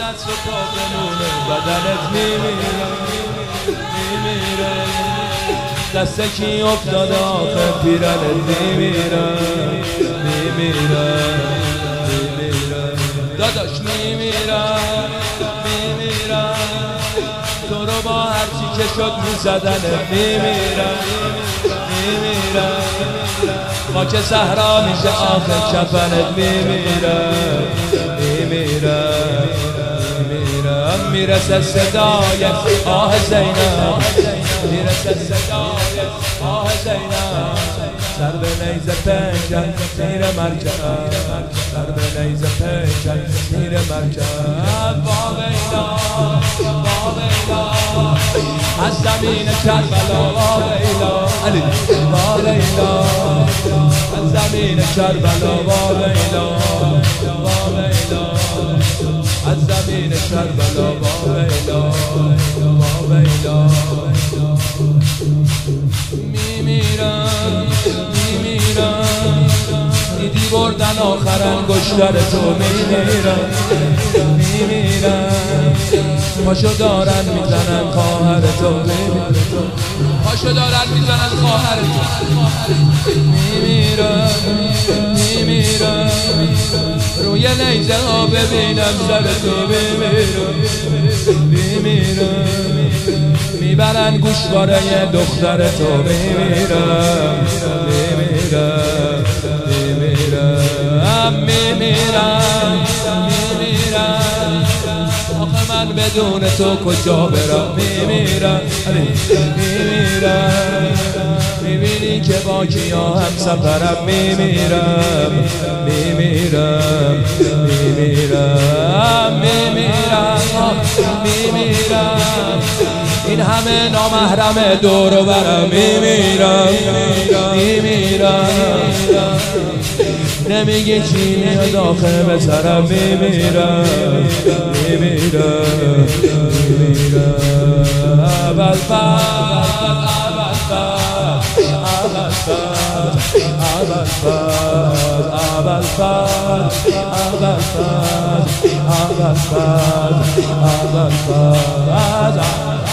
عطر تو به نور بدنت میمیرم دست کی افتاده آخه پیرنت میمیرم داداش میمیرم تو رو با هرچی که شد میزدنت میمیرم خاک صحرا میشه آخر کفنت میمیرم میرسه صدای آه زینب میرسه صدای آه زینب سر به نیزه پیکن زیر مرکب سر به نیزه پیکن زیر مرکب با ویلا از زمین کربلا با ویلا از زمین کربلا با ویلا از زمین کربلا با ویلا میمیرم دیدی بردن آخر انگشتر تو میمیرم پاشو دارن میزنن خواهر تو پاشو دارن میزنن خواهر تو میمیرم روی نیزه ها ببینم سر تو میمیرم میبرن گوشواره دختر تو میمیرم آخه من بدون تو کجا برم میمیرم میبینی که با کیا هم سفرم میمیرم این همه نامحرم دور و برم میمیرم نمیگی چی میاد آخه به سرم میمیرم اول